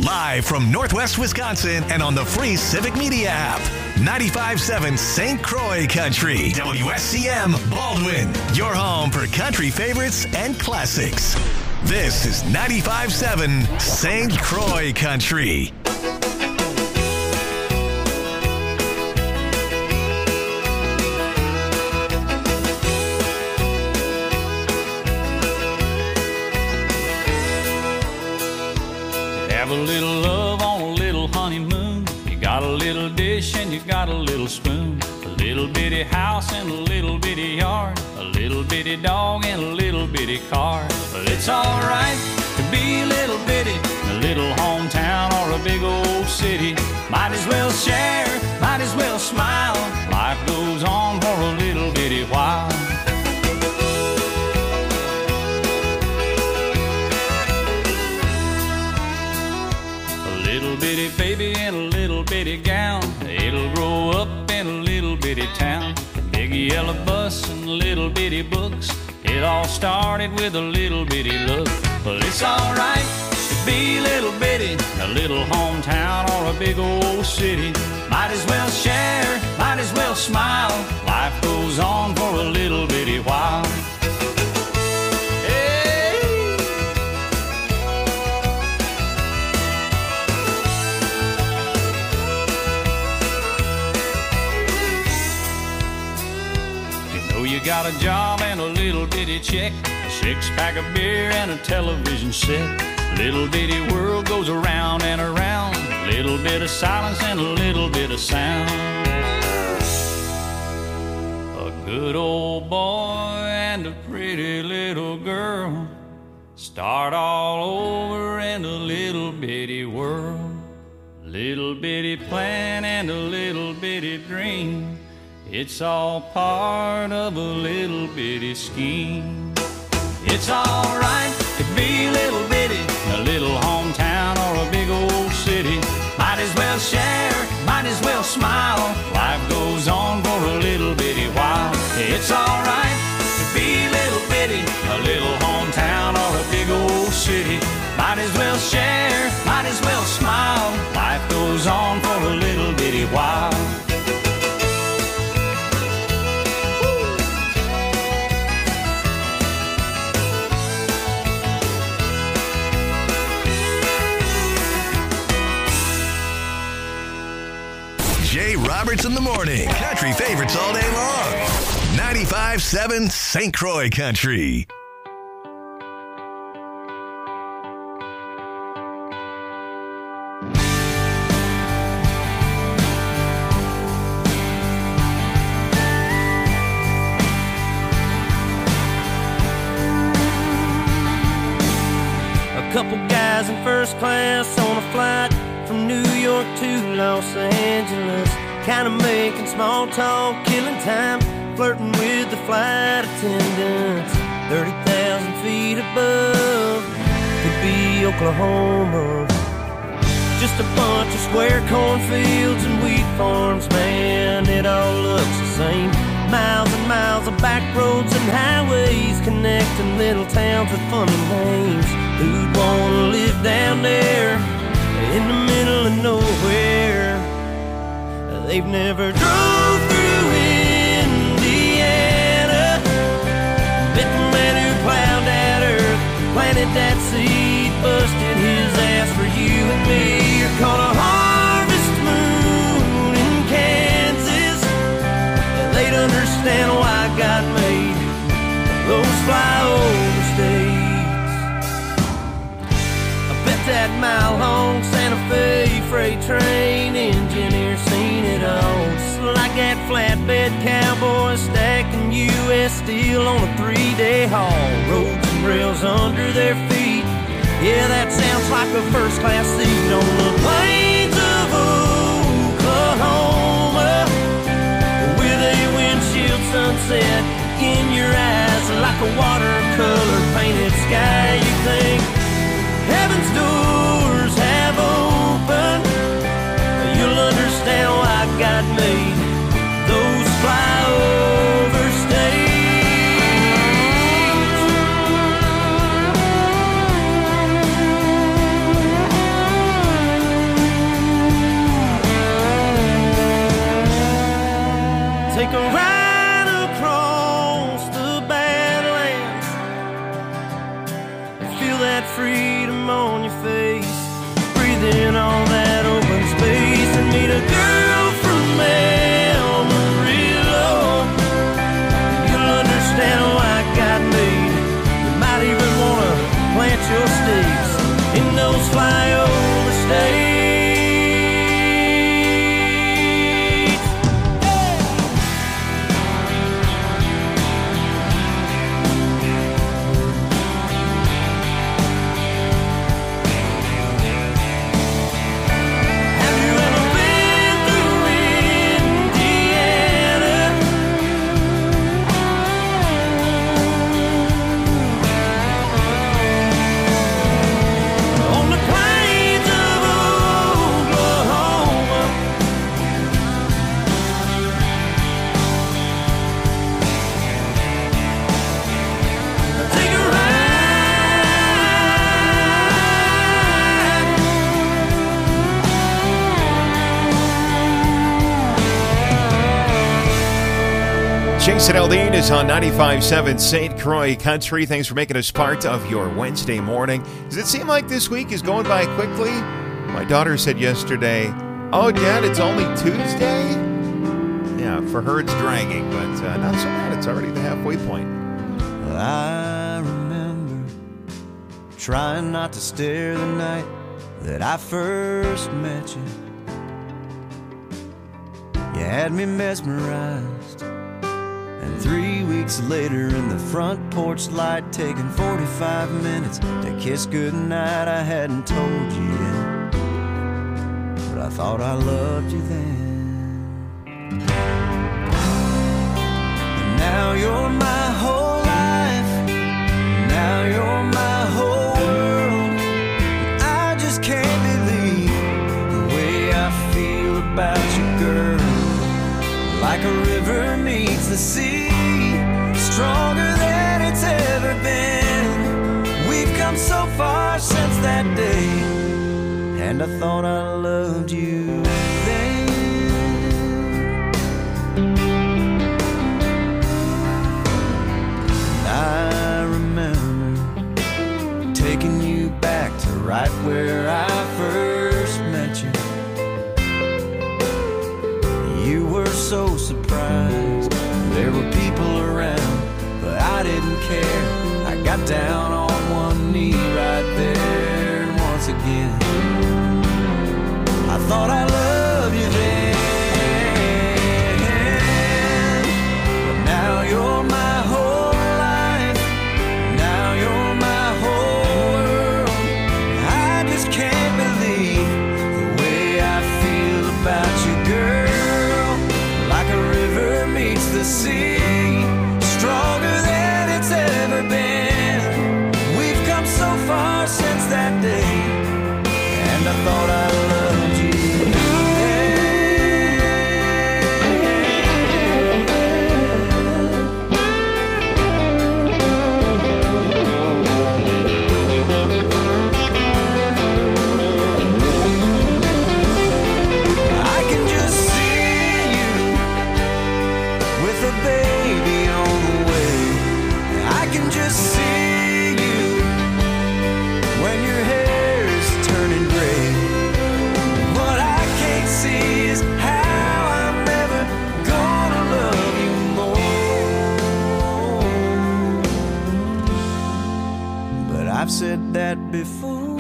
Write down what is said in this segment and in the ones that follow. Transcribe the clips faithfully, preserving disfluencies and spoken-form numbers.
Live from Northwest Wisconsin and on the free Civic Media app. ninety-five point seven Saint Croix Country. W S C M Baldwin. Your home for country favorites and classics. This is ninety-five point seven Saint Croix Country. Have a little love on a little honeymoon. You got a little dish and you got a little spoon. A little bitty house and a little bitty yard. A little bitty dog and a little bitty car. But it's alright to be a little bitty. A little hometown or a big old city. Might as well share, might as well smile. Life goes on for a little bitty while. Little bitty baby in a little bitty gown. It'll grow up in a little bitty town. Big yellow bus and little bitty books. It all started with a little bitty look. But it's alright to be a little bitty. A little hometown or a big old city. Might as well share, might as well smile. Life goes on for a little bitty while. You got a job and a little bitty check, a six pack of beer and a television set. Little bitty world goes around and around. Little bit of silence and a little bit of sound. A good old boy and a pretty little girl start all over in a little bitty world. Little bitty plan and a little bitty dream. It's all part of a little bitty scheme. It's alright to be a little bitty, a little hometown or a big old city. Might as well share, might as well smile. Life goes on for a little bitty while. It's alright to be a little bitty, a little hometown or a big old city. Might as well share, might as well smile. Life goes on for a little bitty while. Jay Roberts in the morning. Country favorites all day long. ninety-five point seven Saint Croix Country. A couple guys in first class on a flight from New York to Los Angeles, kind of making small talk, killing time, flirting with the flight attendants. thirty thousand feet above, could be Oklahoma. Just a bunch of square cornfields and wheat farms, man, it all looks the same. Miles and miles of back roads and highways connecting little towns with funny names. Who'd wanna live down there in the middle of nowhere? They've never drove through Indiana, met the man who plowed that earth, planted that seed, busted his ass for you and me. Or caught a harvest moon in Kansas. They'd understand why God made those flyover states. I bet that mile-long Santa Fe freight train engineer seen it all. Just like that flatbed cowboy stacking U S steel on a three-day haul. Roads and rails under their feet. Yeah, that sounds like a first-class seat on the plains of Oklahoma, with a windshield sunset in your eyes like a watercolor painted sky. You think heaven's doors have opened, you'll understand why God made those flyover states. flyover states. Have you ever been through Indiana? On the plains of Oklahoma, take a ride. Jason Aldean is on ninety-five point seven Saint Croix Country. Thanks for making us part of your Wednesday morning. Does it seem like this week is going by quickly? My daughter said yesterday, "Oh, Dad, it's only Tuesday?" Yeah, for her it's dragging, but uh, not so bad. It's already the halfway point. I remember trying not to stare the night that I first met you. You had me mesmerized, and three weeks later in the front porch light, taking forty-five minutes to kiss goodnight, I hadn't told you yet, but I thought I loved you then. And now you're my whole life, now you're my whole world. I just can't believe the way I feel about you, girl. Like a river meets the sea, stronger than it's ever been. We've come so far since that day, and I thought I loved you then. And I remember taking you back to right where I first met you. You were so surprised, there were people around, but I didn't care. I got down on one knee right there, and once again I thought I loved you then. But now you're my whole life, now you're my whole world. I just can't believe the way I feel about you, girl. The sea, stronger than it's ever been. We've come so far since that day, and I thought I loved you I've said that before,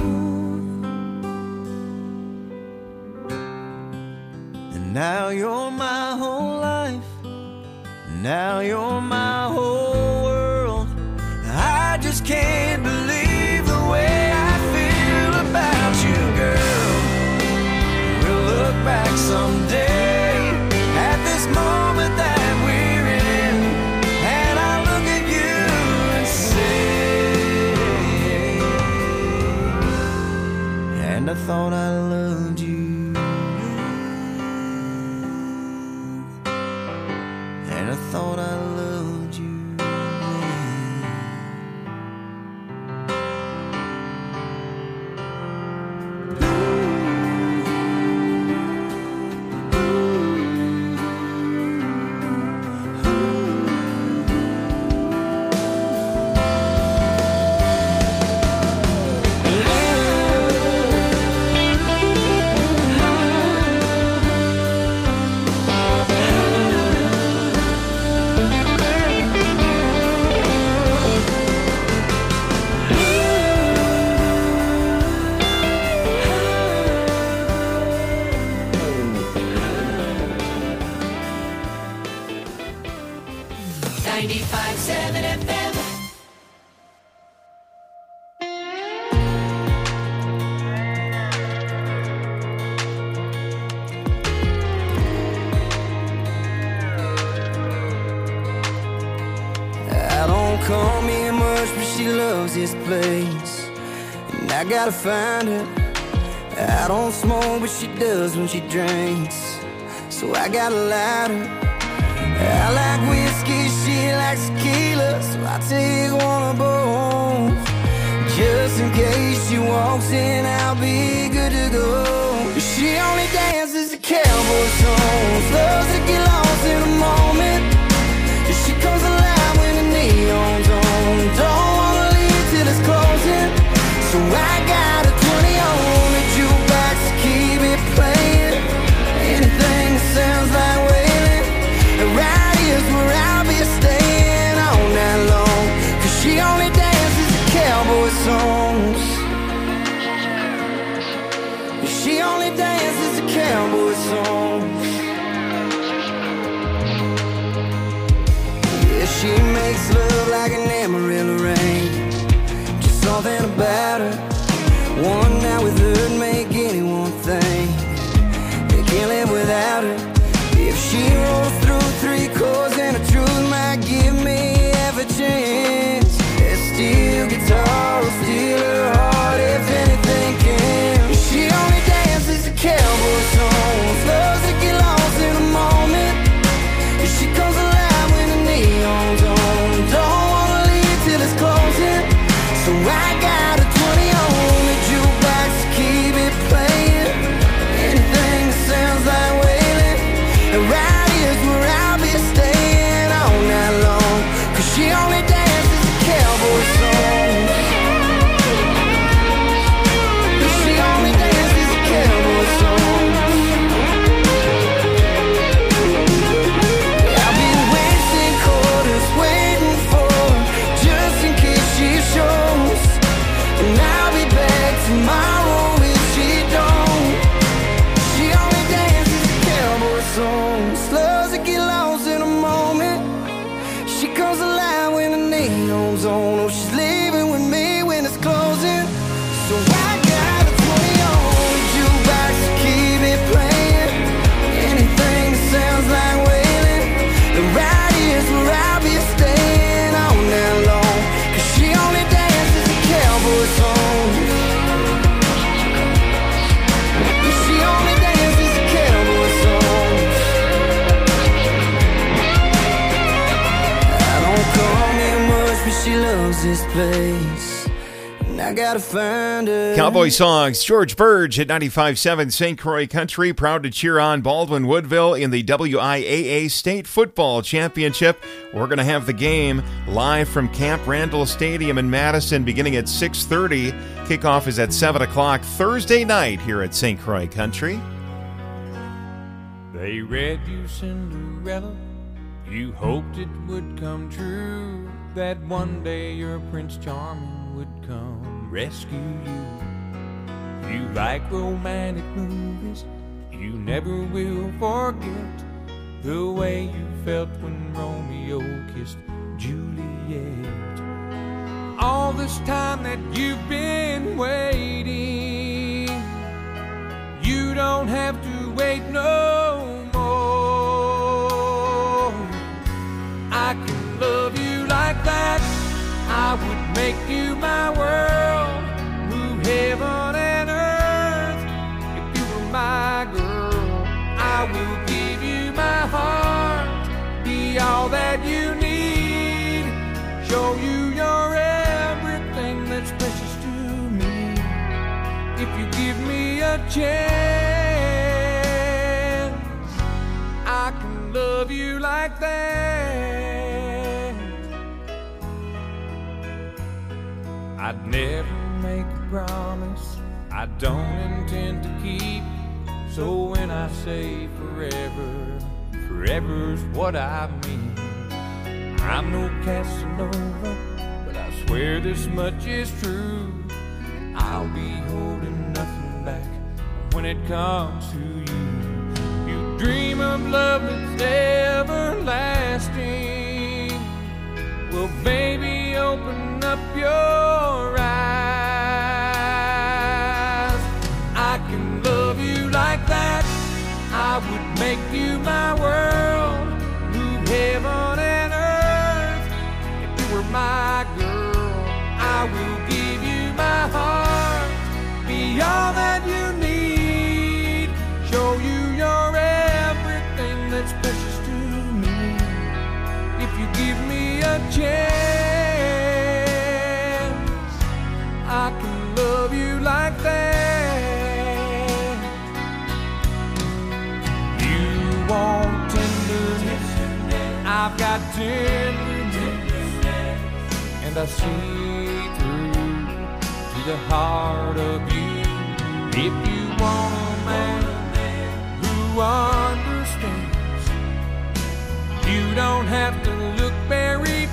and now you're my whole life, now you're my whole world. I just can't believe the way I feel about you, girl. We'll look back someday at this moment that we're in, and I'll look at you and say, and I thought I loved you, and I thought I loved you. loves this place, and I gotta find her. I don't smoke, but she does when she drinks, so I got a lighter. I like whiskey, she likes tequila, so I take one of both. Just in case she walks in, I'll be good to go. She only dances to cowboy songs, loves to get lost in a moment. She comes alive when the neon's on, don't wanna leave till it's closing. So I got a twenty on the jukebox to keep it playing. Anything that sounds like wailing, right here's where I'll be staying all night long. Cause she only dances to cowboy songs. She only dances to cowboy songs. Yeah, she makes love like an Amarillo rain. Just something about her. One night with her'd make anyone think they can't live without her. If she rolls through three chords and the truth might give me half a chance, that steel guitar will steal her heart if anything can. She only dances to cowboy songs, loves to get lost in a moment. She comes alive when the neon's on, don't wanna leave till it's closing. So I got a twenty on the jukebox to keep it playing. Anything that sounds like wailing, and right here's where I'll be staying all night long. Cause she only dances to cowboy songs. She only dances to cowboy songs. I've been wasting quarters waiting for her, just in case she shows. And I'll be back tomorrow if she don't. She only dances to cowboy songs, loves to get lost in a moment. She comes alive when the neon's on. Oh, she's leaving with me when it's closing. So I got a twenty on the jukebox to keep it playing. Anything that sounds like wailing, the right here's where I'll be staying all night long. Cause she only dances to cowboy songs. She only dances to cowboy songs. I don't come in much, but she loves this place, and I gotta find her. Cowboy songs. George Burge at ninety-five point seven Saint Croix Country, proud to cheer on Baldwin Woodville in the W I A A State Football Championship. We're going to have the game live from Camp Randall Stadium in Madison beginning at six thirty. Kickoff is at seven o'clock Thursday night here at Saint Croix Country. They read you Cinderella, you hoped it would come true, that one day your Prince Charming would come rescue you. You like romantic movies, you never will forget the way you felt when Romeo kissed Juliet. All this time that you've been waiting, you don't have to wait no more. I can love you like that, I would make you my world, move heaven and earth. If you were my girl, I will give you my heart, be all that you need, show you your everything that's precious to me. If you give me a chance, I can love you like that. I'd never make a promise I don't intend to keep, so when I say forever, forever's what I mean. I'm no Casanova, but I swear this much is true, I'll be holding nothing back when it comes to you. You dream of love that's everlasting, well baby open up your eyes. I can love you like that, I would make you my world, move heaven and earth. If you were my girl, I would I've got tenderness, and I see through to the heart of you. If you want a man who understands, you don't have to look very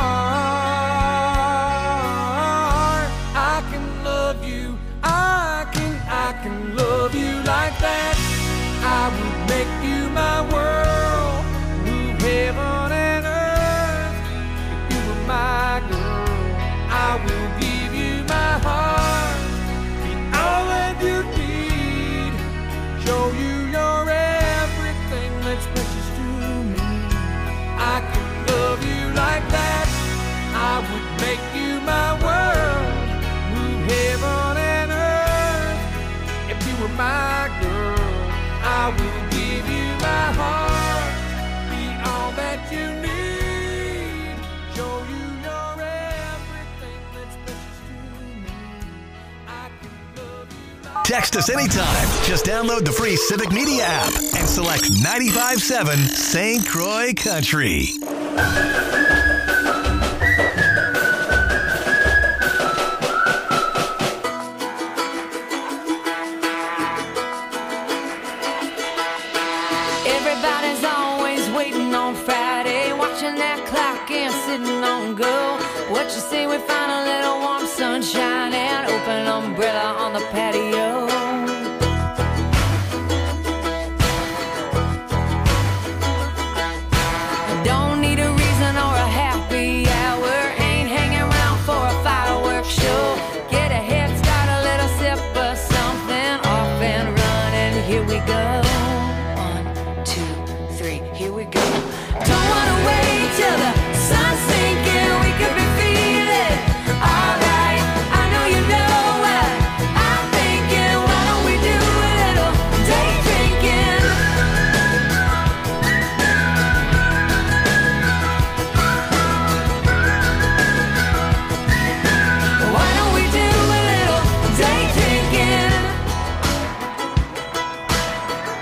far. I can love you, I can, I can love you like that. I would make you my world, move heaven and earth. If you were my girl, I will give you my heart, be all that you need, show you you're everything that's precious to me. I can love you like that. I would make you my world, move heaven and earth. If you were my girl, I will give you my heart, be all that you need, show you you're everything that's precious to me. I can love you like Text us anytime. Just download the free Civic Media app and select ninety-five point seven Saint Croix Country. Everybody's always waiting on Friday, watching that clock and sitting on go. What you say we find a little warm sunshine and open umbrella on the patio? Don't need a reason or a happy hour, ain't hanging around for a fireworks show. Get a head start, a little sip of something, off and running, here we go. Here we go. Don't wanna wait till the sun's sinking. We could be feeling alright. I know you know what I'm thinking. Why don't we do a little day drinking? Why don't we do a little day drinking?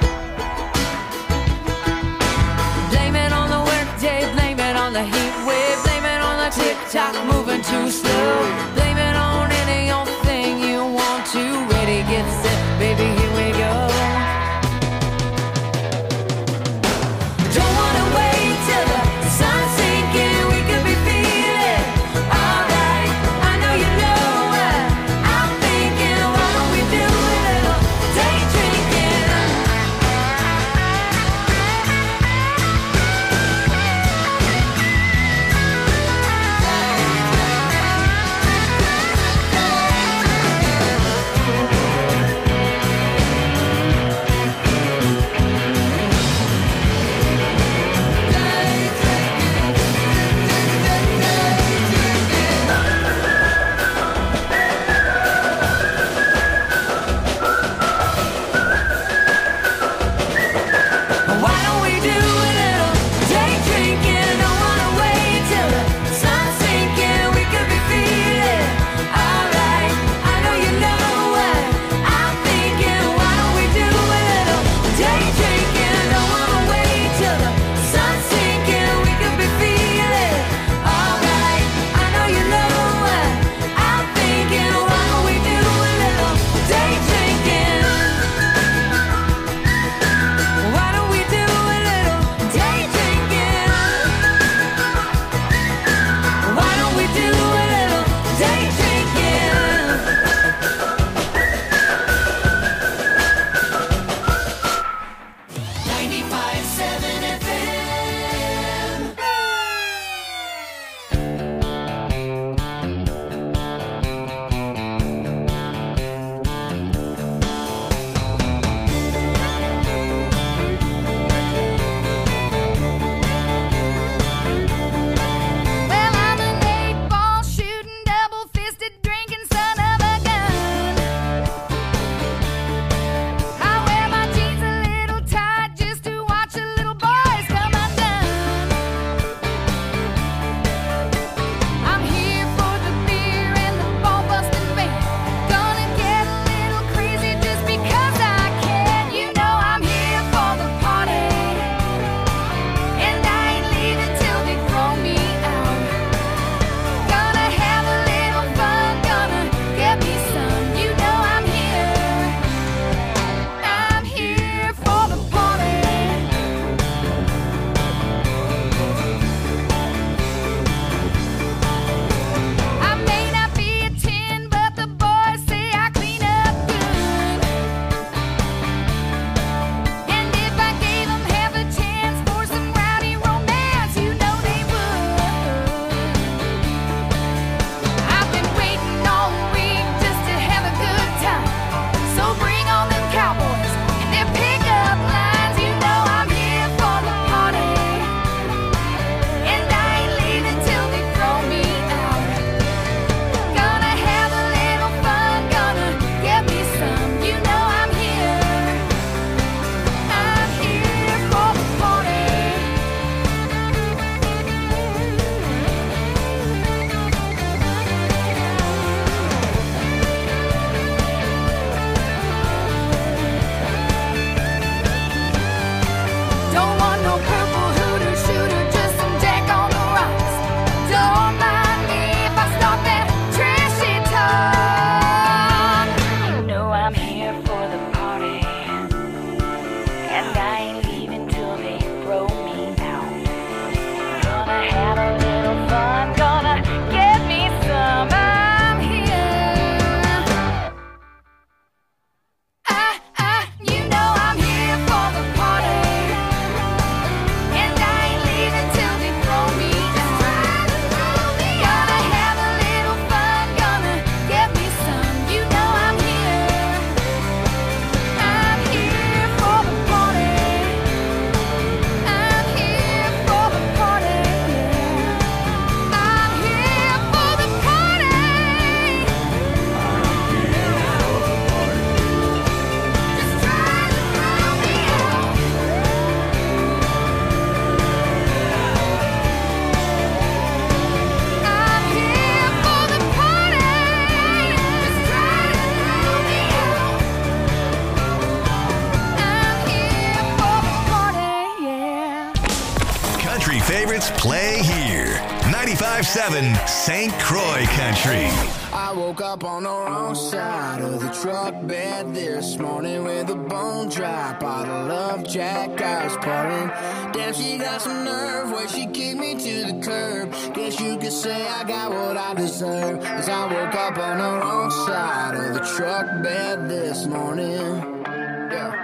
favorites play here. ninety-five seven Saint Croix Country. I woke up on the wrong side of the truck bed this morning with a bone dry bottle of Jack I was pouring. Damn, she got some nerve where she kicked me to the curb. Guess you could say I got what I deserve. Cause I woke up on the wrong side of the truck bed this morning. Yeah.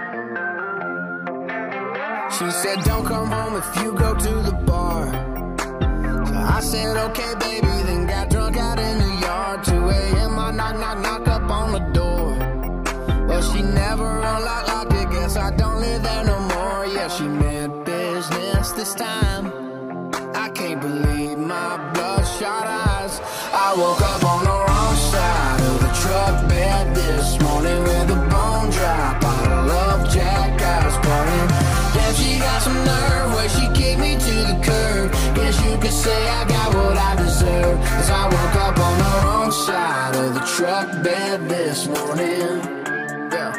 She said, don't come home if you go to the bar. So I said, okay, baby, then got drunk out in the yard. two a.m. I knock, knock, knock up on the door. Well, she never unlocked, locked it. Guess I don't live there no more. Yeah, she meant business this time. I can't believe my bloodshot eyes. I woke up on the wrong side of the truck bed this morning with a bone dry bottle of Jack I was pouring. Damn, she got some nerve where she kicked me to the curb. Guess you could say I got what I deserve. Cause I woke up on the wrong side of the truck bed this morning. Yeah.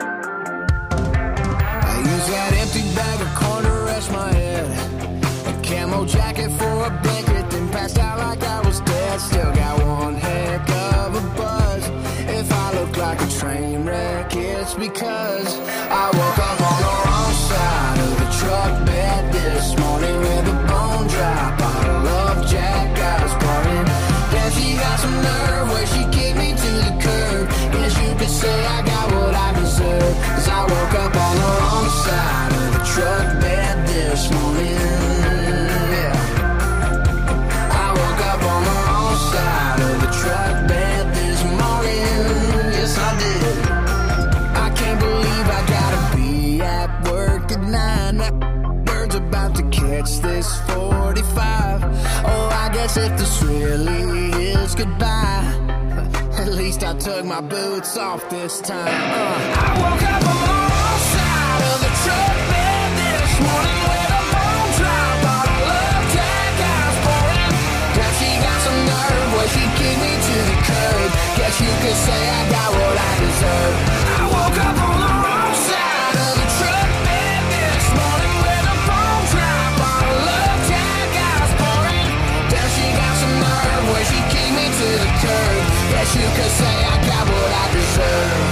I used that empty bag of corn to rest my head. A camo jacket for a blanket, then passed out like I was dead. Still got one heck of a buzz. If I look like a train wreck, it's because I woke up on the wrong side of the truck bed this morning with a bone dry bottle of Jack I was pouring. Damn, she got some nerve where she kicked me to the curb. Guess you could say I got what I deserve. Cause I woke up on the wrong side of the truck bed this morning. Yeah. I woke up on the wrong side of the truck bed this morning. Yes, I did. I can't believe I gotta be at work at nine. That bird's about to catch this forty-five. Oh, I guess if this really is goodbye, at least I took my boots off this time. Uh, I woke up on the wrong side of the truck bed this morning with a bone dry bottle of Jack I was pouring. Now she got some nerve where she kicked me to the curb. Guess you could say I got what I deserve. I woke up on the wrong side of the truck bed this morning with a bone dry bottle of Jack I was pouring. Now she got some nerve where she kicked me to the curb. Guess you could say I got what I deserve.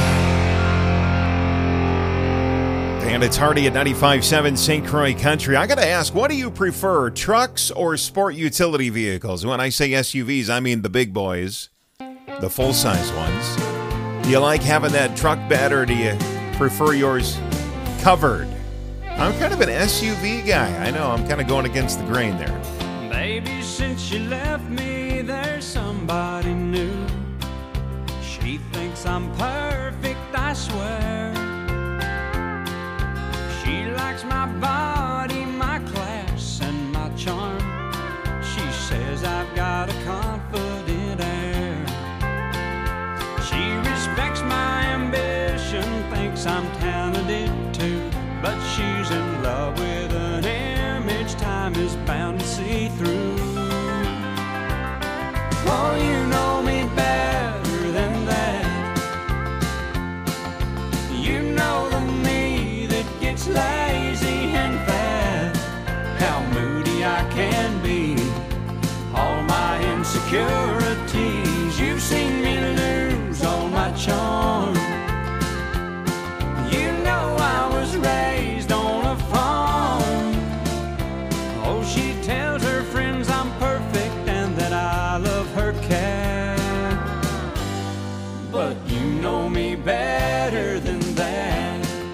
And it's Hardy at ninety-five seven Saint Croix Country. I got to ask, what do you prefer, trucks or sport utility vehicles? When I say S U Vs, I mean the big boys, the full-size ones. Do you like having that truck bed, or do you prefer yours covered? I'm kind of an S U V guy. I know, I'm kind of going against the grain there. Baby, since you left me, there's somebody new. She thinks I'm perfect, I swear. She likes my body, my class, and my charm. She says I've got a confident air. She respects my ambition, thinks I'm talented too. But she's in love with an image time is bound to see through. Oh, you know me better than that. You know the me that gets lazy and fat. How moody I can be, all my insecurities. You've seen me lose all my charm. You know I was raised on a farm. Oh, she tells her friends I'm perfect and that I love her cat. But you know me better than that.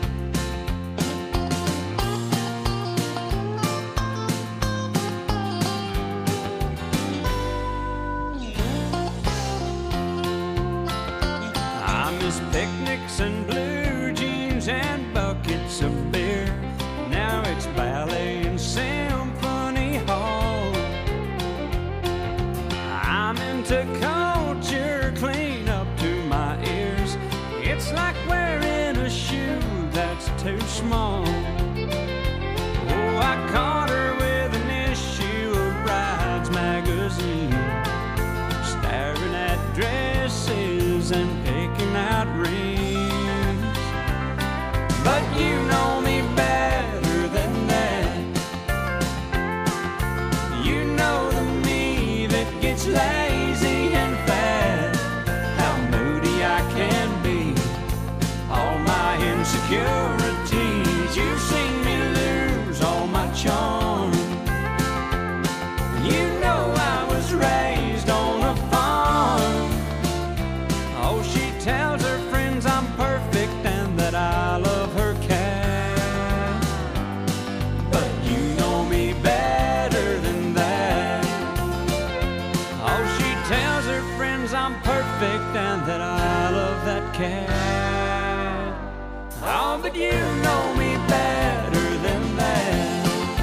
I miss picnics and blue jeans and buckets of beer. Now it's ballet and symphony hall. I'm into culture clean up to my ears. It's like wearing a shoe that's too small. Oh, I caught her with an issue of Brides magazine, staring at dresses and picking out rings. But you know me better than that. insecurities. You've seen me lose all my charm. You know I was raised on a farm. Oh, she tells her friends I'm perfect and that I love her cat. But you know me better than that. Oh, she tells her friends I'm perfect and that I love that cat. Oh, but you know me better than that.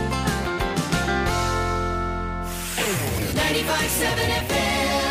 ninety-five point seven F M.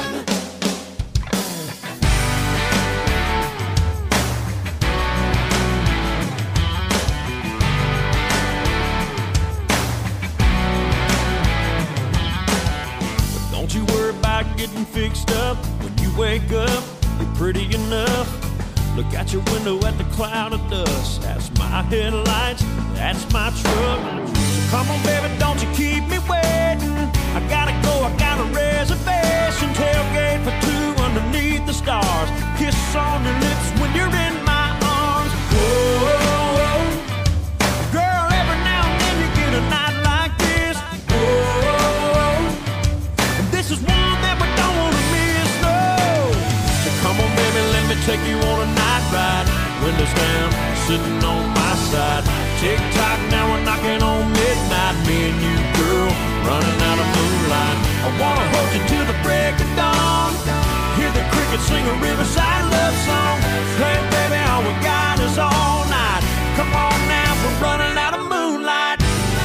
Don't you worry about getting fixed up. When you wake up, you're pretty enough. Look out your window at the cloud of dust. That's my headlights, that's my truck. So come on, baby, don't you keep me waiting. I gotta go, I got a reservation. Tailgate for two underneath the stars. Kiss on your lips when you're in my arms. Whoa, girl, every now and then you get a night like this. Whoa, and this is one that we don't wanna miss, no. So come on, baby, let me take you on a night ride. Windows down, sitting on my side. Tick tock, now we're knocking on midnight. Me and you, girl, running out of moonlight. I wanna hold you till the break of dawn. Hear the crickets sing a riverside love song. Hey, baby, all we got is all night. Come on now, we're running out of moonlight.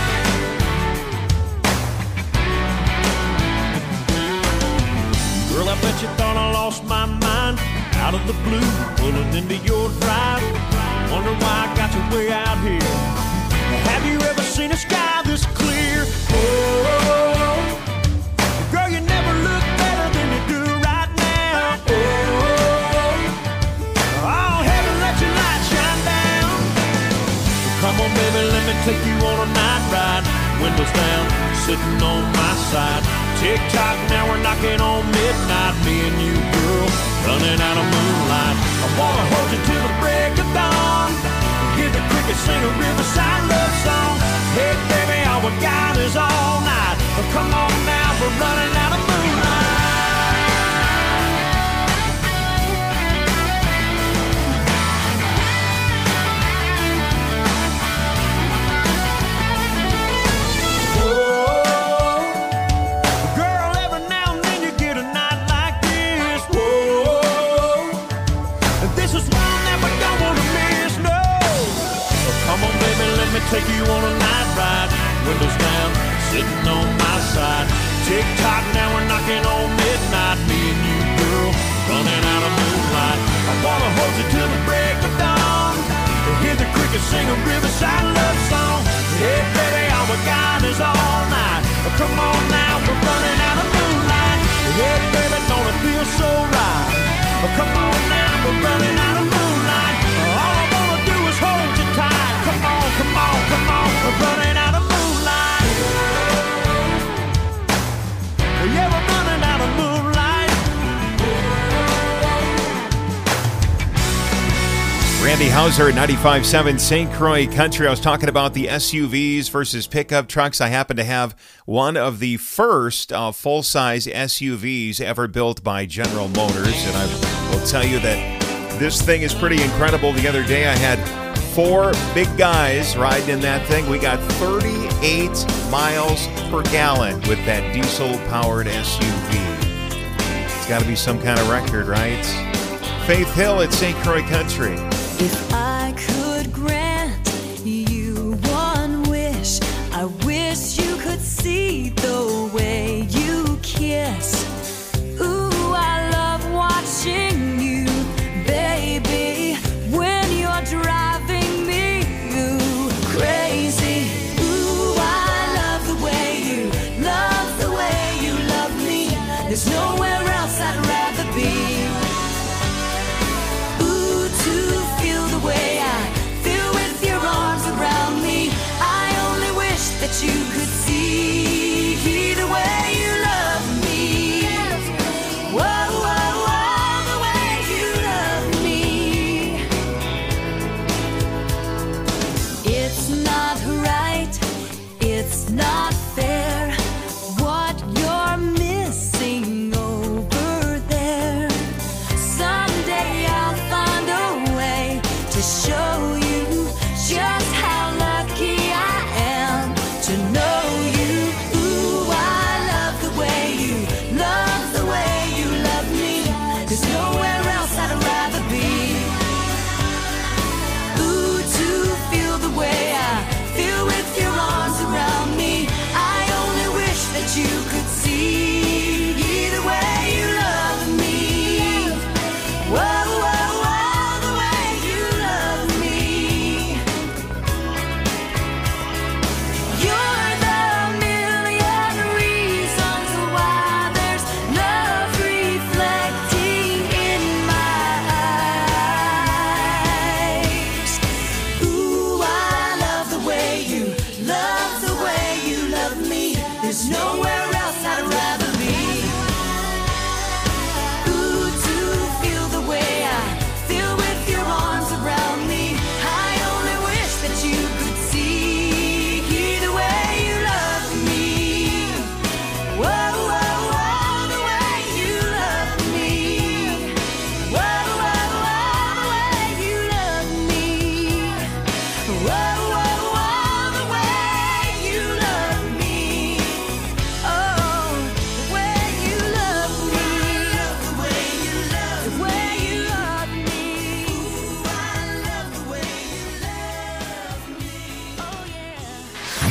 Girl, I bet you thought I lost my mind. Out of the blue, pulling into your drive. Wonder why I got you way out here. Have you ever seen a sky this clear? Oh, girl, you never look better than you do right now. Oh, oh, heaven, let your light shine down. Come on, baby, let me take you on a night ride. Windows down, sitting on my side. Tick tock, now we're knocking on midnight. Me and you, girl, running out of moonlight. I wanna hold you till the break of dawn. Hear the crickets sing a riverside love song. Hey, baby, all we got is all night. Oh, come on now, we're running out of moonlight. Take you on a night ride, windows down, sitting on my side. Tick tock, now we're knocking on midnight. Me and you, girl, running out of moonlight. I wanna hold you till the break of dawn. Hear the crickets sing a riverside love song. Hey, baby, all we got is all night. Oh, come on now, we're running out of moonlight. Hey, baby, don't it feel so right? Oh, come on now, we're running out of moonlight. All I wanna do is hold you tight. Come on, come on, come on, we're running out of moonlight. Yeah, we're running out of moonlight. Randy Hauser at ninety-five point seven Saint Croix Country. I was talking about the S U Vs versus pickup trucks. I happen to have one of the first uh, full-size S U Vs ever built by General Motors, and I will tell you that this thing is pretty incredible. The other day I had four big guys riding in that thing. We got thirty-eight miles per gallon with that diesel-powered S U V. It's got to be some kind of record, right? Faith Hill at Saint Croix Country. If I could grant you one wish, I wish you could see the way you kiss. Ooh, I love watching you, baby, when you're driving me ooh, crazy. Ooh, I love the way you, love the way you love me. There's nowhere else I'd rather be. Ooh, to feel the way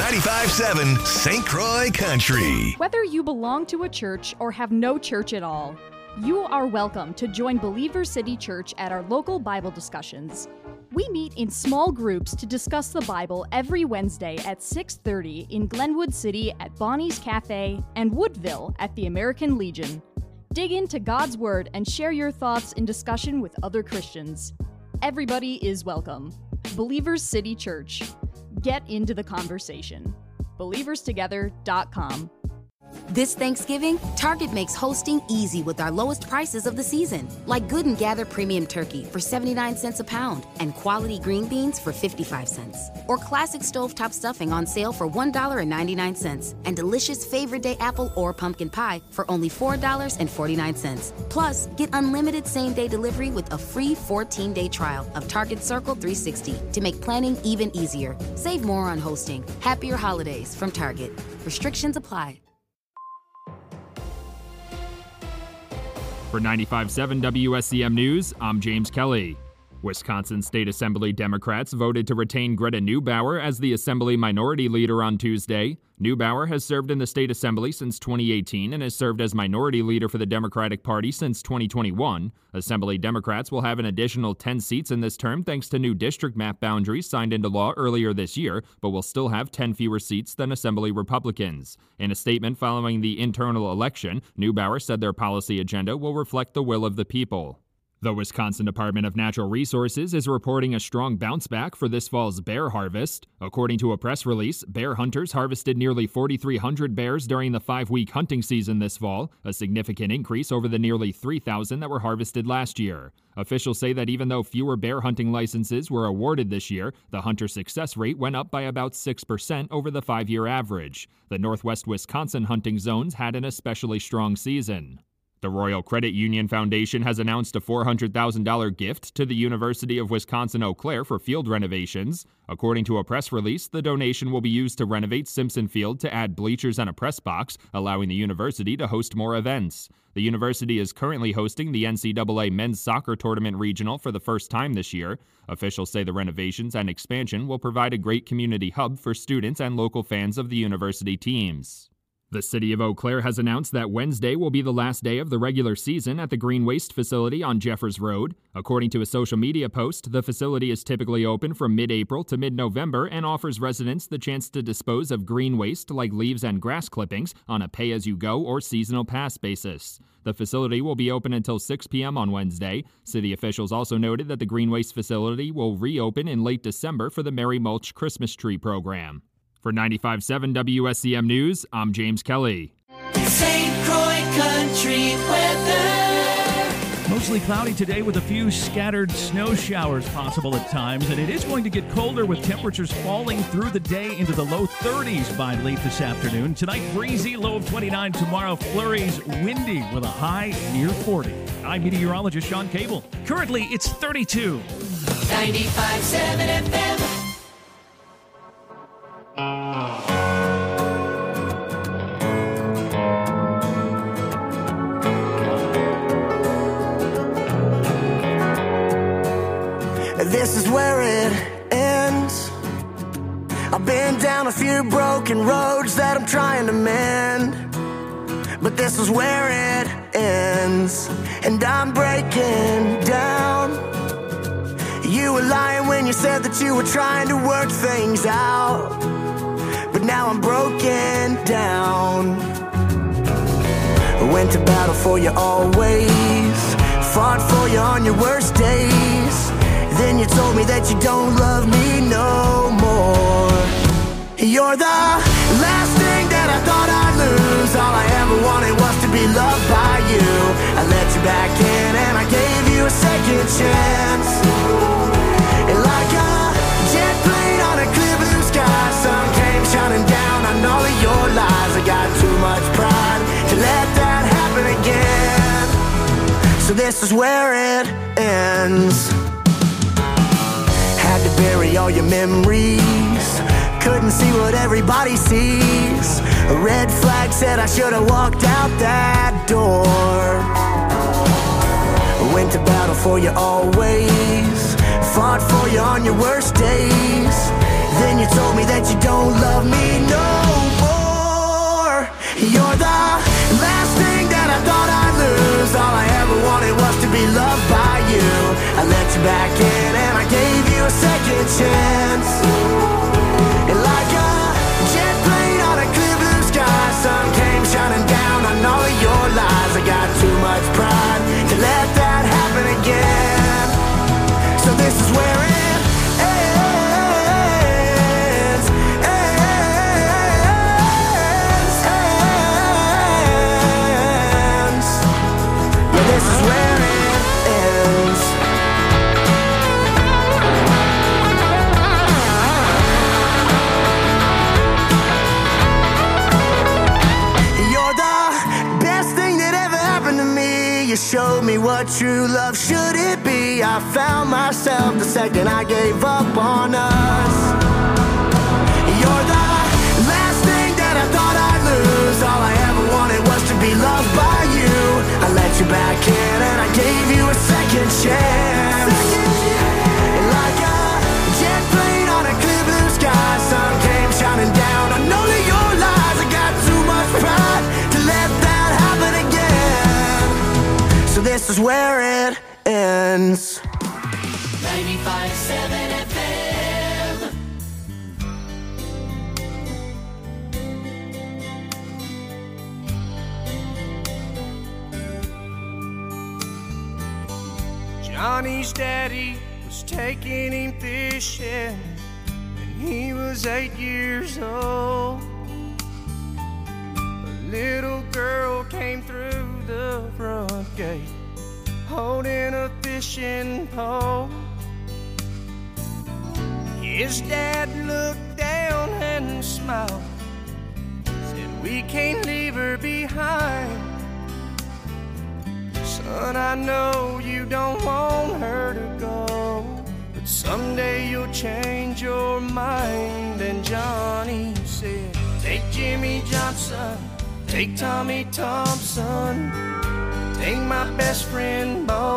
ninety-five seven Saint Croix Country. Whether you belong to a church or have no church at all, you are welcome to join Believer City Church at our local Bible discussions. We meet in small groups to discuss the Bible every Wednesday at six thirty in Glenwood City at Bonnie's Cafe and Woodville at the American Legion. Dig into God's Word and share your thoughts in discussion with other Christians. Everybody is welcome. Believers City Church. Get into the conversation. believers together dot com. This Thanksgiving, Target makes hosting easy with our lowest prices of the season, like Good and Gather Premium Turkey for seventy-nine cents a pound and quality green beans for fifty-five cents. Or classic stovetop stuffing on sale for one dollar and ninety-nine cents and delicious Favorite Day apple or pumpkin pie for only four dollars and forty-nine cents. Plus, get unlimited same-day delivery with a free fourteen-day trial of Target Circle three sixty to make planning even easier. Save more on hosting. Happier holidays from Target. Restrictions apply. For ninety-five seven W S C M News, I'm James Kelly. Wisconsin State Assembly Democrats voted to retain Greta Neubauer as the Assembly Minority Leader on Tuesday. Neubauer has served in the State Assembly since twenty eighteen and has served as Minority Leader for the Democratic Party since twenty twenty-one. Assembly Democrats will have an additional ten seats in this term thanks to new district map boundaries signed into law earlier this year, but will still have ten fewer seats than Assembly Republicans. In a statement following the internal election, Neubauer said their policy agenda will reflect the will of the people. The Wisconsin Department of Natural Resources is reporting a strong bounce back for this fall's bear harvest. According to a press release, bear hunters harvested nearly forty-three hundred bears during the five-week hunting season this fall, a significant increase over the nearly three thousand that were harvested last year. Officials say that even though fewer bear hunting licenses were awarded this year, the hunter success rate went up by about six percent over the five-year average. The Northwest Wisconsin hunting zones had an especially strong season. The Royal Credit Union Foundation has announced a four hundred thousand dollars gift to the University of Wisconsin-Eau Claire for field renovations. According to a press release, the donation will be used to renovate Simpson Field to add bleachers and a press box, allowing the university to host more events. The university is currently hosting the N C double A Men's Soccer Tournament Regional for the first time this year. Officials say the renovations and expansion will provide a great community hub for students and local fans of the university teams. The city of Eau Claire has announced that Wednesday will be the last day of the regular season at the Green Waste facility on Jeffers Road. According to a social media post, the facility is typically open from mid-April to mid-November and offers residents the chance to dispose of green waste like leaves and grass clippings on a pay-as-you-go or seasonal pass basis. The facility will be open until six p.m. on Wednesday. City officials also noted that the Green Waste facility will reopen in late December for the Merry Mulch Christmas Tree program. For ninety-five seven W S C M News, I'm James Kelly. Saint Croix Country weather. Mostly cloudy today with a few scattered snow showers possible at times, and it is going to get colder with temperatures falling through the day into the low thirties by late this afternoon. Tonight, breezy, low of twenty-nine. Tomorrow, flurries, windy with a high near forty. I'm meteorologist Sean Cable. Currently, it's thirty-two. ninety-five seven F M. This is where it ends. I've been down a few broken roads that I'm trying to mend, but this is where it ends, and I'm breaking down. You were lying when you said that you were trying to work things out, but now I'm broken down. Went to battle for you always, fought for you on your worst days. Then you told me that you don't love me no more. You're the last thing that I thought I'd lose. All I ever wanted was to be loved by you. I let you back in and I gave you a second chance. And like a jet plane on a clear blue sky, sun came shining down on all of your lies. I got too much pride to let that happen again. So this is where it ends. Had to bury all your memories, couldn't see what everybody sees. A red flag said I should have walked out that door. Went to battle for you always, fought for you on your worst days. Then you told me that you don't love me a second chance. And like a jet plane on a clear blue sky, sun came shining down on all of your lies. I got too much pride to let that happen again. So this is where it ends, ends, ends. Yeah, this is where it ends. You're the best thing that ever happened to me. You showed me what true love should it be. I found myself the second I gave up on us. You're the last thing that I thought I'd lose. All I ever wanted was to be loved by you. I let you back in and I gave you a second chance. And like a jet plane on a clear blue sky, sun came shining down on all of your lies. I got too much pride to let that happen again. So this is where it ends. ninety-five point seven F M. Johnny's daddy was taking him fishing when he was eight years old. A little girl came through the front gate holding a fishing pole. His dad looked down and smiled, said, "We can't leave her behind. Son, I know you don't want her to go, but someday you'll change your mind." And Johnny said, "Take Jimmy Johnson, take Tommy Thompson, take my best friend Bo,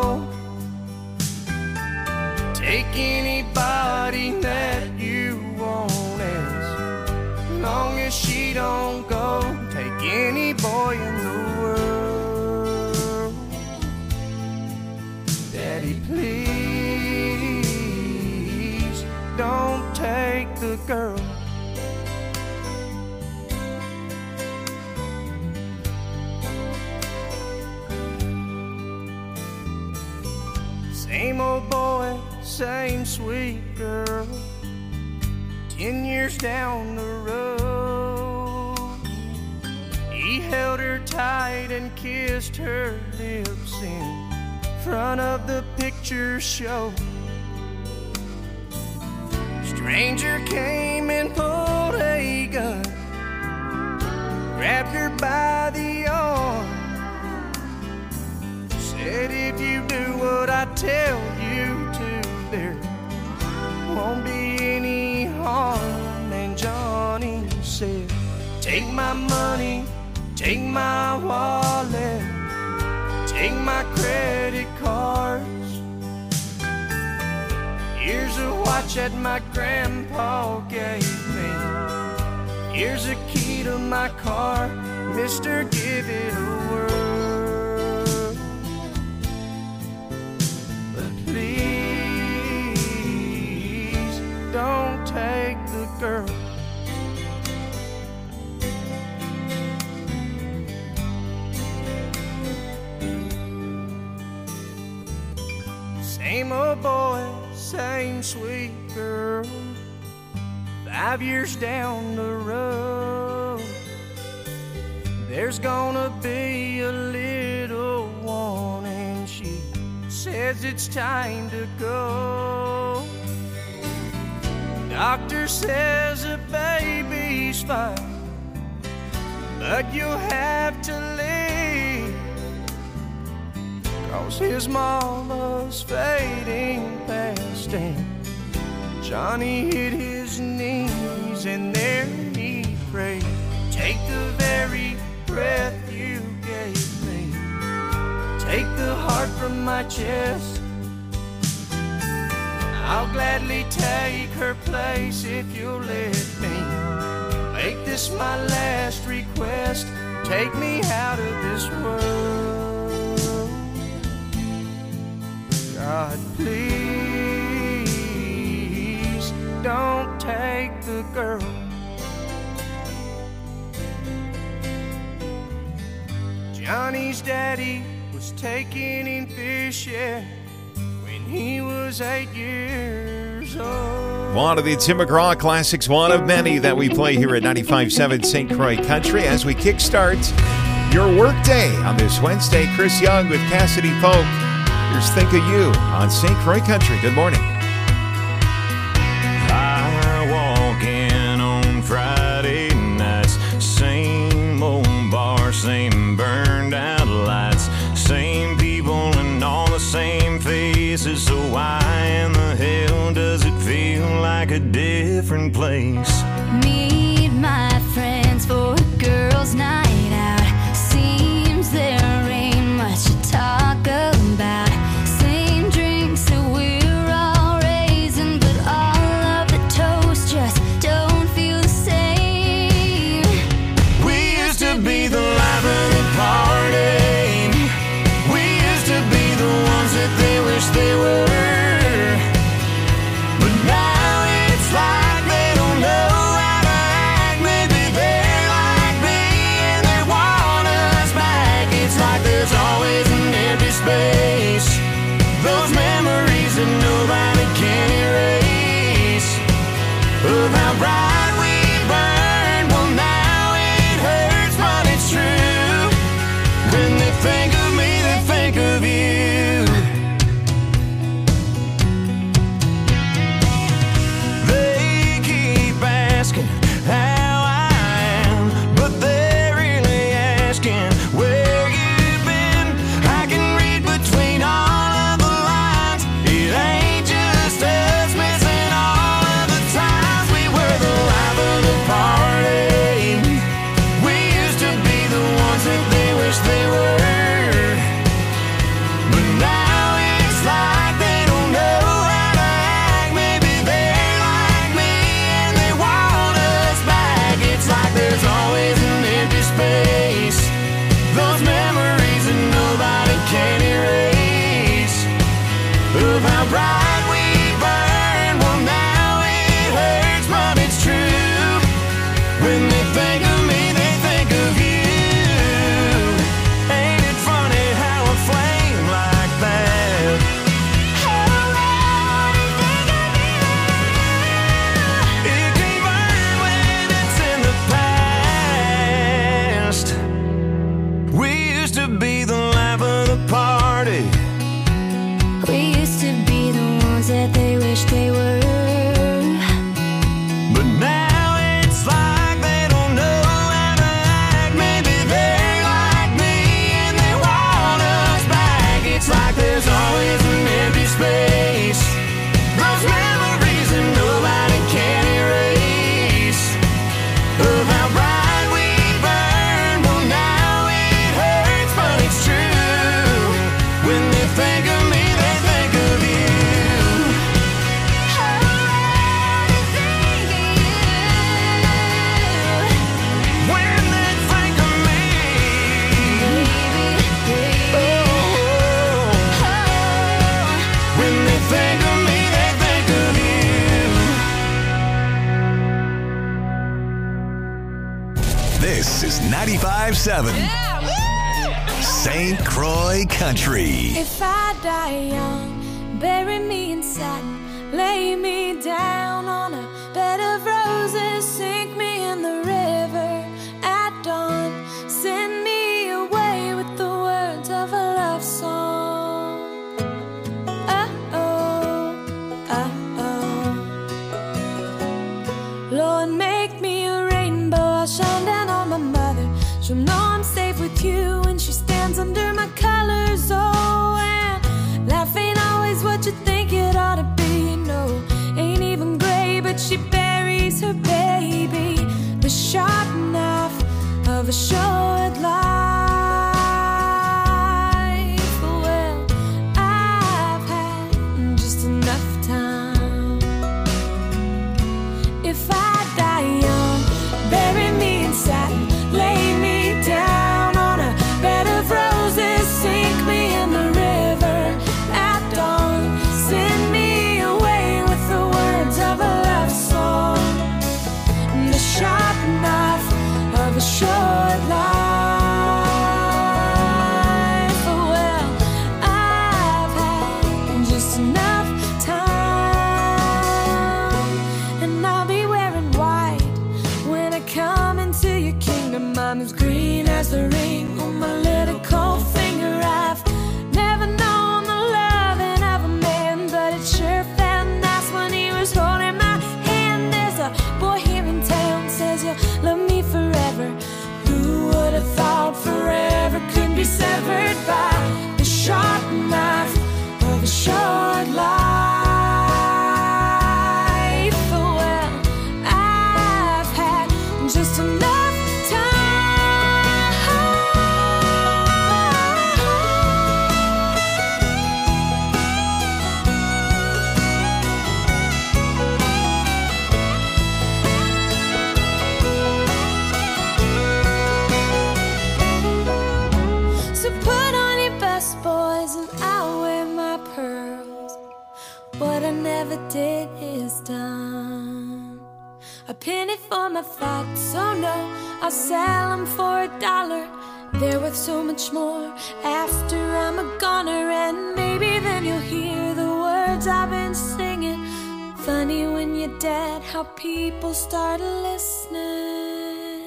take anybody that you want, as long as she don't go. Take any boy in the world. Daddy, please don't take the girl." Same old boy, same sweet girl. Ten years down the road, he held her tight and kissed her lips in front of the picture show. Stranger came and pulled a gun, grabbed her by the arm, said, "If you do what I tell you to, there won't be any harm." And Johnny said, "Take my money, take my wallet, take my credit cards. Here's a watch that my grandpa gave me. Here's a key to my car. Mister, give it a whirl. But please don't take the girl." Same old boy, same sweet girl. Five years down the road, there's gonna be a little one, and she says it's time to go. Doctor says the baby's fine, but you'll have to leave, 'cause his mama's fading fast. And Johnny hit his knees and there he prayed, "Take the very breath you gave me, take the heart from my chest. I'll gladly take her place if you'll let me. Make this my last request, take me out of this world. God, please won't take the girl. Johnny's daddy was taking in fishing when he was eight years old. One of the Tim McGraw classics, one of many that we play here at ninety-five point seven Saint Croix Country as we kickstart your workday on this Wednesday. Chris Young with Cassidy Polk. Here's Think of You on Saint Croix Country. Good morning. I walk in on Friday nights, same old bar, same burned out lights, same people and all the same faces. So why in the hell does it feel like a different place? Meet my friends for a girls' night out. Seems there ain't much to talk about. Same drinks that we're all raising, but all of the toast just don't feel the same. We used to be the life of the party. We used to be the ones that they wish they were. But now it's like they don't know how to act. Maybe they're like me and they want us back. It's like there's always an empty space. Those memories that nobody can erase. Of how bright we burned. Well, now it hurts, but it's true. When they think of me, they think of you. They keep asking how I am, but they're really asking where you've been. I can read between all of the lines. It ain't just us missing all of the times we were the life of the party. We used to be the ones that they wish they were. But now it's like they don't know how to act. Maybe they're like me and they want us back. It's like there's always an empty space. Those memories that nobody can erase. Of how bright we burned. Well, now it hurts, but it's true. When they think of me, they think of you. Ain't it funny how a flame like that? It can burn when it's in the past. We used to be the life of the party. We used to be the ones that they wish they were. But now it's like they don't know how to act. Maybe they're like me and they want us back. It's like there's always an empty space. Those memories that nobody can erase. Of how bright we burned. Well, now it hurts, but it's true. When they think of me, they think of you. When they think of me, oh, when they think of me, they think of you. This is ninety-five point seven Saint Croix Country. If I die young, bury me in satin, lay me down on a bed of roses, sink me in the river at dawn, send me away with the words of a love song. Uh-oh, uh-oh. Lord, make me a rainbow, I'll shine down on my mother. She'll know I'm safe with you when she stands under my colors. Oh, and life ain't always what you think it ought to be. No, ain't even gray, but she buries her baby. The sharp knife of a short life. Well, I've had just enough time. If I die young, bury me in satin, lay me down on a bed of roses, sink me in the river at dawn, send me away with the words of a love song. a penny for my thoughts. Oh no, I'll sell them for a dollar. They're worth so much more after I'm a goner. And maybe then you'll hear the words I've been singing. Funny when you're dead how people start listening.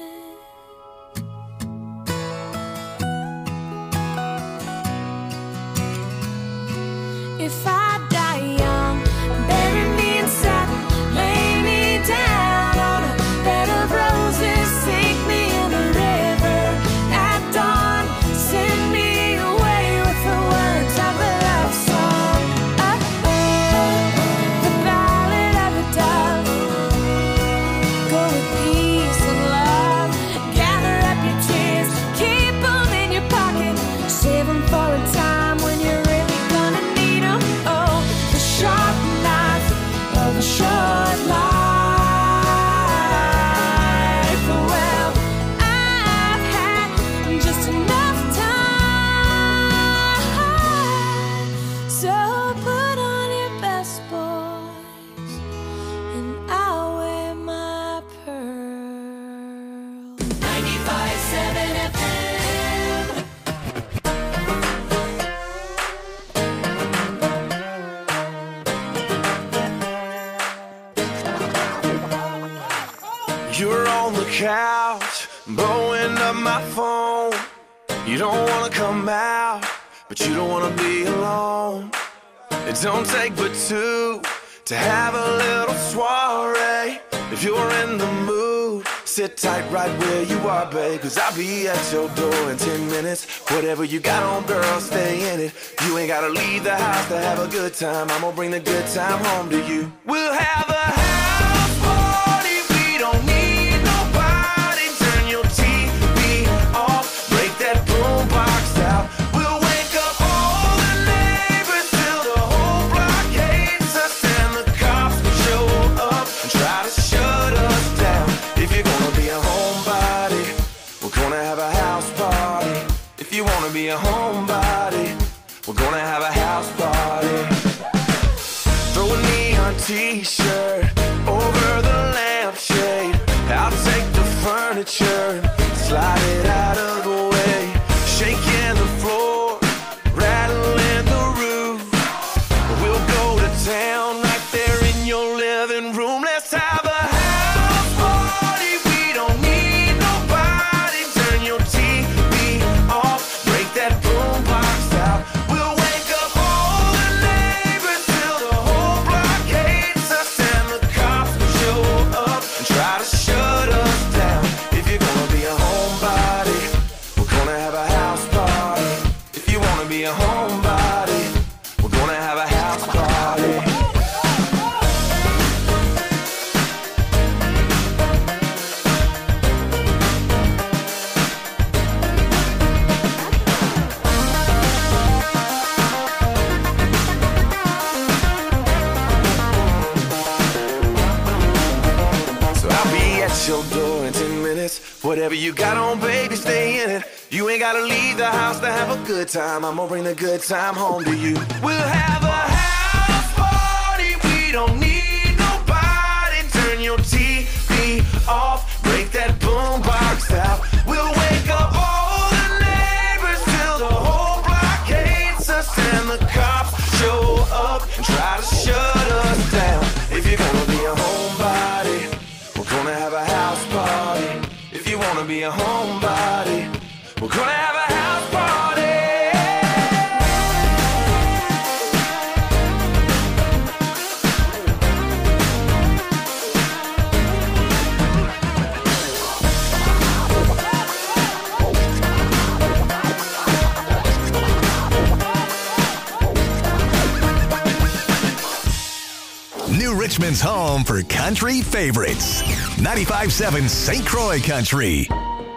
If I die young, bury me in satin, lay me down on a bed of roses, sink me in the river at dawn, send me away with the words of a love song. Oh, oh, the ballad of a dove. Go with peace and love, gather up your tears, keep them in your pocket, save them for a time when you're really gonna need them. Oh, the sharp knife of a short life. Well, I've had just enough time. So put on your best, boys, and I'll wear my pearl. ninety-five seven F M. You're on the couch, blowing up my phone. You don't wanna come out, but you don't wanna be alone. It don't take but two to have a little soiree. If you're in the mood, sit tight right where you are, babe, cause I'll be at your door in ten minutes. Whatever you got on, girl, stay in it. You ain't gotta leave the house to have a good time. I'm gonna bring the good time home to you. We'll have a house party, we don't need nobody. Turn your T V off, break that boombox out. We'll wake up all the neighbors till the whole block hates us, and the cops show up and try to shut us down. If you're gonna be a homebody, we're gonna have a house party. If you wanna be a homebody, we're gonna have a house party. Throw a neon t-shirt over the lampshade. I'll take the furniture and slide it out of the way. Shaking the floor, rattling the roof. We'll go to town right there in your living room. Let's have a house party, we don't need nobody. Turn your T V off, break that boombox out. We'll wake up all the neighbors till the whole block hates us, and the cops show up and try to shut us down. If you're gonna be a homebody, we're gonna have a house party. If you wanna be a homebody, we're gonna have a house party. So I'll be at your door in ten minutes. Whatever you got on, baby, stay in it. You ain't gotta leave the house to have a good time. I'm gonna bring the good time home to you. We'll have a house party, we don't need nobody. Turn your T V off, break that boombox out. We'll wake up all the neighbors till the whole block hates us, and the cops show up and try to shut us down. If you're gonna be a homebody, we're gonna have a house party. If you wanna be a homebody, we're gonna have a house party. New Richmond's home for country favorites. ninety-five seven Saint Croix Country.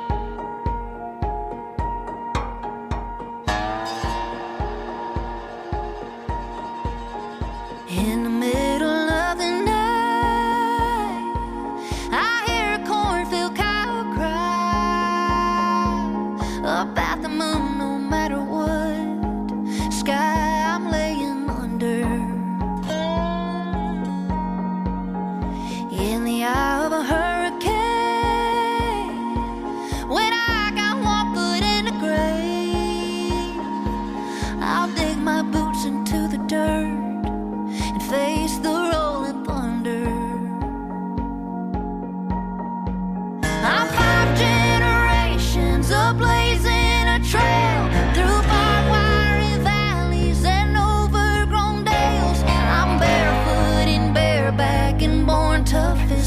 In the middle of the night, I hear a cornfield cow cry about the moon. No matter what sky I'm laying under, in the eye of a hurricane,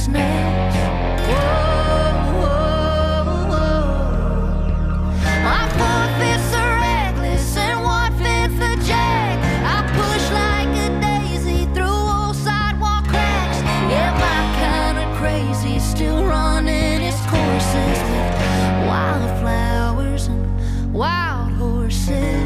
his nails. Whoa, whoa, whoa. I four-fifths are reckless and one-fifth a jack. I push like a daisy through old sidewalk cracks. Yeah, my kind of crazy, still running its courses with wildflowers and wild horses.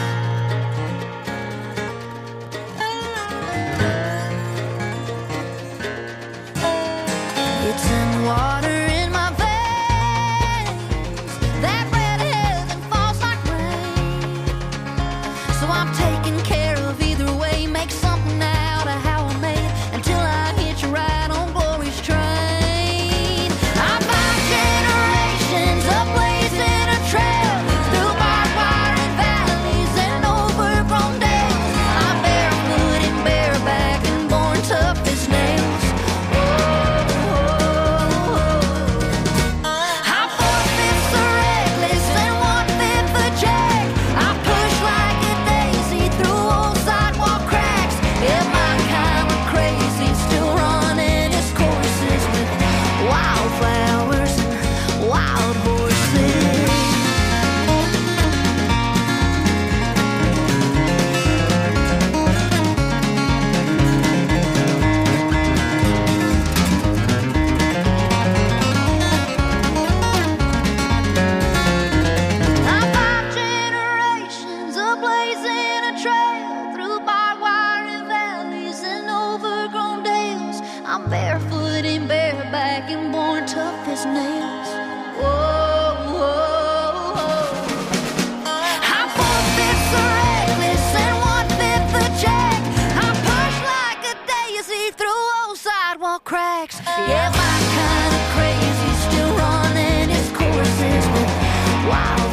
It's in water in my veins. That red heaven falls like rain. So I'm taking care of either way. Make something out of how I made until I hit you right on glory's train. I find generations ablaze in a trail through barbed wire and valleys and overgrown dales. I'm barefoot and bareback and born tough as nails. I'm four-fifths a reckless and one-fifth a jack. I push like a daisy through old sidewalk cracks. Yeah, my kind of crazy, still running its courses with wildflowers and wild horses. I'm five generations ablaze in a trail through barbed wire and valleys and overgrown dales. I'm barefoot and bareback and born tough as nails. Whoa, whoa, whoa. I'm four-fifths a reckless and one-fifth a jack. I push like a daisy through old sidewalk cracks. Yeah, my kind of crazy, still running its courses with wild